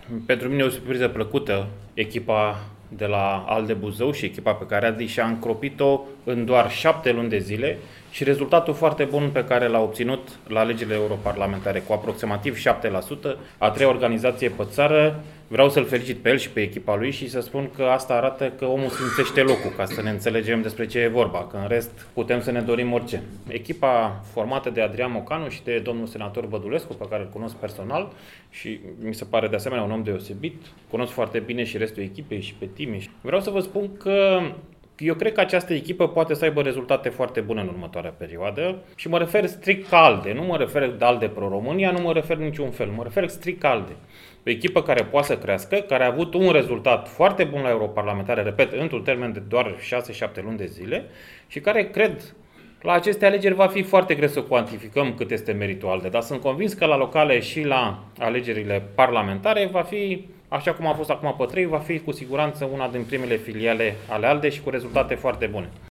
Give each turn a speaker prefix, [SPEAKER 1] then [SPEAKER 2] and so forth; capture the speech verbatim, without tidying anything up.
[SPEAKER 1] Pentru mine e o surpriză plăcută echipa de la ALDE Buzău și echipa pe care Adi și-a încropit-o în doar șapte luni de zile și rezultatul foarte bun pe care l-a obținut la alegerile europarlamentare, cu aproximativ șapte la sută, a treia organizație pe țară. Vreau să-l felicit pe el și pe echipa lui și să spun că asta arată că omul sfințește locul, ca să ne înțelegem despre ce e vorba, că în rest putem să ne dorim orice. Echipa formată de Adrian Mocanu și de domnul senator Bădulescu, pe care îl cunosc personal și mi se pare de asemenea un om deosebit, cunosc foarte bine și restul echipei și pe Timi. Vreau să vă spun că eu cred că această echipă poate să aibă rezultate foarte bune în următoarea perioadă și mă refer strict ca ALDE, nu mă refer de ALDE Pro-România, nu mă refer niciun fel, mă refer strict ca ALDE. O echipă care poate să crească, care a avut un rezultat foarte bun la europarlamentare, repet, într-un termen de doar șase șapte luni de zile și care, cred, la aceste alegeri va fi foarte greu să cuantificăm cât este meritul ALDE, dar sunt convins că la locale și la alegerile parlamentare va fi, așa cum a fost acum pe trei, va fi cu siguranță una din primele filiale ale ALDE și cu rezultate foarte bune.